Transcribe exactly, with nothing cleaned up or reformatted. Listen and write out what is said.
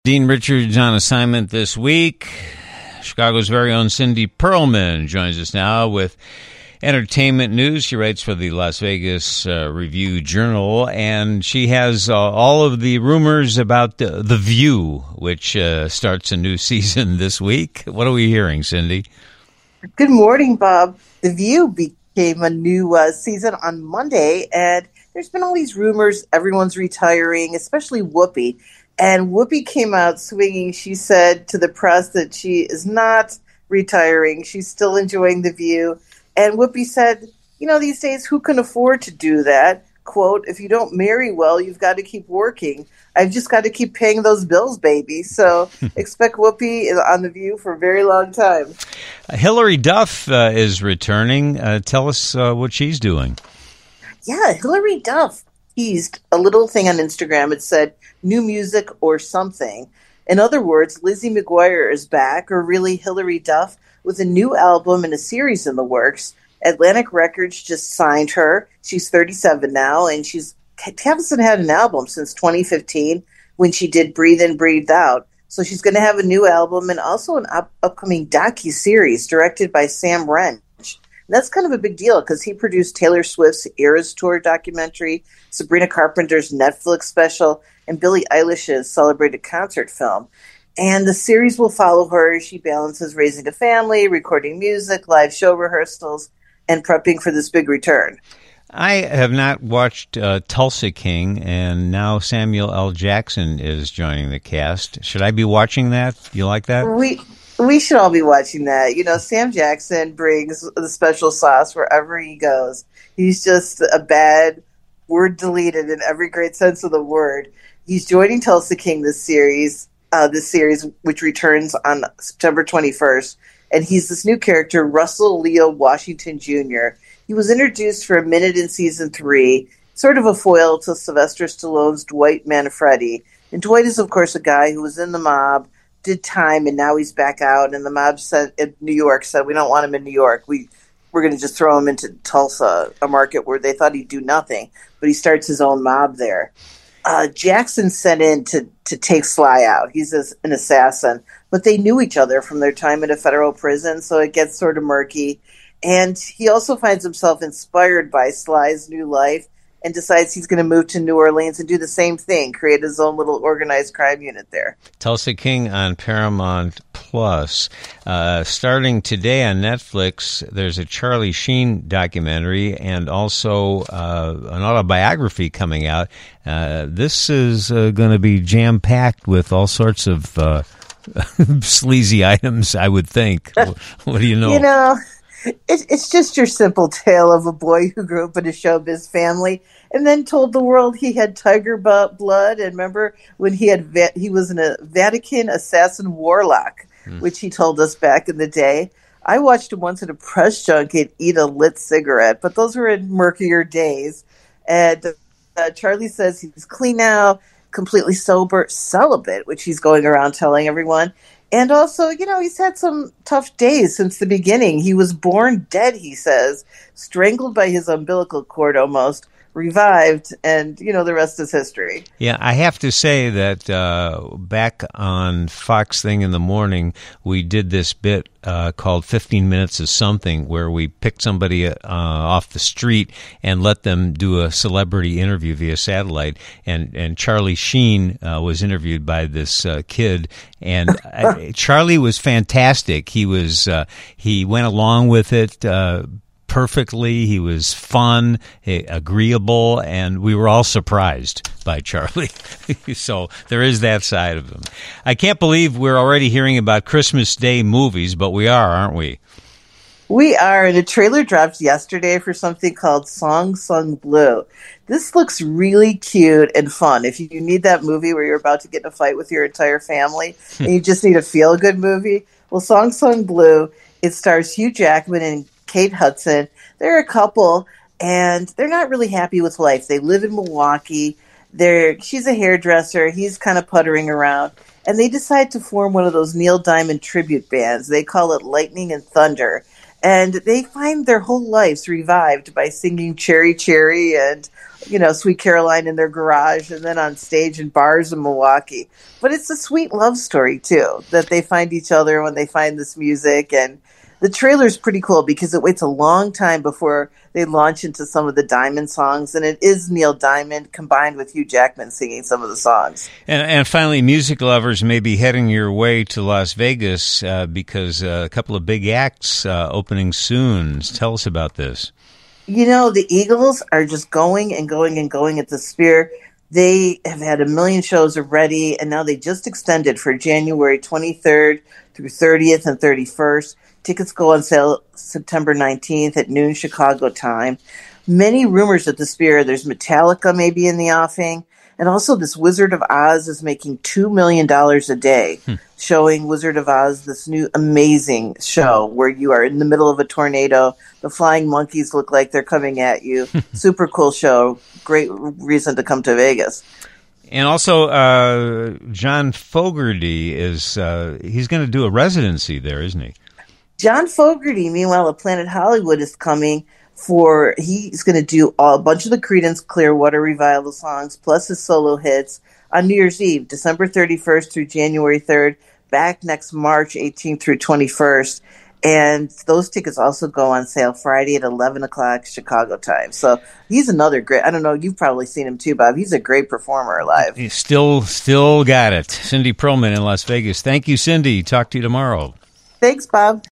Dean Richards on assignment this week. Chicago's very own Cindy Pearlman joins us now with entertainment news. She writes for the Las Vegas uh, Review-Journal, and she has uh, all of the rumors about the, the View, which uh, starts a new season this week. What are we hearing, Cindy? Good morning, Bob. The View became a new uh, season on Monday, and there's been all these rumors everyone's retiring, especially Whoopi. And Whoopi came out swinging. She said to the press that she is not retiring. She's still enjoying The View. And Whoopi said, you know, these days, who can afford to do that? Quote, if you don't marry well, you've got to keep working. I've just got to keep paying those bills, baby. So expect Whoopi on The View for a very long time. Hilary Duff uh, is returning. Uh, tell us uh, what she's doing. Yeah, Hilary Duff teased a little thing on Instagram. It said, new music or something. In other words, Lizzie McGuire is back, or really Hilary Duff, with a new album and a series in the works. Atlantic Records just signed her. She's thirty-seven now, and she's hasn't had an album since twenty fifteen when she did Breathe In, Breathe Out. So she's going to have a new album and also an up- upcoming docu-series directed by Sam Wrench. And that's kind of a big deal because he produced Taylor Swift's Eras Tour documentary, Sabrina Carpenter's Netflix special, and Billie Eilish's celebrated concert film. And the series will follow her as she balances raising a family, recording music, live show rehearsals, and prepping for this big return. I have not watched uh, Tulsa King, and now Samuel L. Jackson is joining the cast. Should I be watching that? You like that? We we should all be watching that. You know, Sam Jackson brings the special sauce wherever he goes. He's just a bad word deleted in every great sense of the word. He's joining Tulsa King this series, uh, this series which returns on September twenty-first, and he's this new character, Russell Leo Washington Junior He was introduced for a minute in season three, sort of a foil to Sylvester Stallone's Dwight Manfredi. And Dwight is, of course, a guy who was in the mob, did time, and now he's back out. And the mob said in New York said, "We don't want him in New York. We we're going to just throw him into Tulsa, a market where they thought he'd do nothing." But he starts his own mob there. Uh, Jackson sent in to, to take Sly out. He's a, an assassin. But they knew each other from their time in a federal prison, so it gets sort of murky. And he also finds himself inspired by Sly's new life and decides he's going to move to New Orleans and do the same thing, create his own little organized crime unit there. Tulsa King on Paramount Plus. Uh, starting today on Netflix, there's a Charlie Sheen documentary and also uh, an autobiography coming out. Uh, this is uh, going to be jam-packed with all sorts of uh, sleazy items, I would think. What do you know? You know... It, it's just your simple tale of a boy who grew up in a showbiz family and then told the world he had tiger blood. And remember when he had va- he was a Vatican assassin warlock, mm. which he told us back in the day. I watched him once at a press junket eat a lit cigarette, but those were in murkier days. And uh, Charlie says he's clean now, completely sober, celibate, which he's going around telling everyone. And also, you know, he's had some tough days since the beginning. He was born dead, he says, strangled by his umbilical cord almost, revived, and, you know, the rest is history. Yeah, I have to say that uh, back on Fox Thing in the Morning, we did this bit uh, called fifteen minutes of Something, where we picked somebody uh, off the street and let them do a celebrity interview via satellite. And, and Charlie Sheen uh, was interviewed by this uh, kid, and I, Charlie was fantastic. He was uh, he went along with it uh perfectly. He was fun, agreeable, and we were all surprised by Charlie. So there is that side of him. I can't believe we're already hearing about Christmas Day movies, but we are, aren't we? We are, and a trailer dropped yesterday for something called Song Sung Blue. This looks really cute and fun. If you need that movie where you're about to get in a fight with your entire family and you just need a feel-good movie, well, Song Sung Blue, it stars Hugh Jackman and Kate Hudson. They're a couple, and they're not really happy with life. They live in Milwaukee. They're, she's a hairdresser. He's kind of puttering around. And they decide to form one of those Neil Diamond tribute bands. They call it Lightning and Thunder. And they find their whole lives revived by singing Cherry Cherry and, you know, Sweet Caroline in their garage and then on stage in bars in Milwaukee. But it's a sweet love story, too, that they find each other when they find this music. And the trailer's pretty cool because it waits a long time before they launch into some of the Diamond songs. And it is Neil Diamond combined with Hugh Jackman singing some of the songs. And, and finally, music lovers may be heading your way to Las Vegas uh, because uh, a couple of big acts uh, opening soon. Tell us about this. You know, the Eagles are just going and going and going at the Sphere. They have had a million shows already, and now they just extended for January twenty-third through thirtieth and thirty-first. Tickets go on sale September nineteenth at noon Chicago time. Many rumors at the Sphere. There's Metallica maybe in the offing. And also this Wizard of Oz is making two million dollars a day, hmm. showing Wizard of Oz, this new amazing show where you are in the middle of a tornado. The flying monkeys look like they're coming at you. Super cool show. Great reason to come to Vegas. And also, uh, John Fogerty is, uh, he's going to do a residency there, isn't he? John Fogerty, meanwhile, at Planet Hollywood is coming for, he's going to do all, a bunch of the Creedence Clearwater Revival songs, plus his solo hits on New Year's Eve, December thirty-first through January third, back next March eighteenth through twenty-first. And those tickets also go on sale Friday at eleven o'clock Chicago time. So he's another great, I don't know, you've probably seen him too, Bob. He's a great performer live. He's still, still got it. Cindy Pearlman in Las Vegas. Thank you, Cindy. Talk to you tomorrow. Thanks, Bob.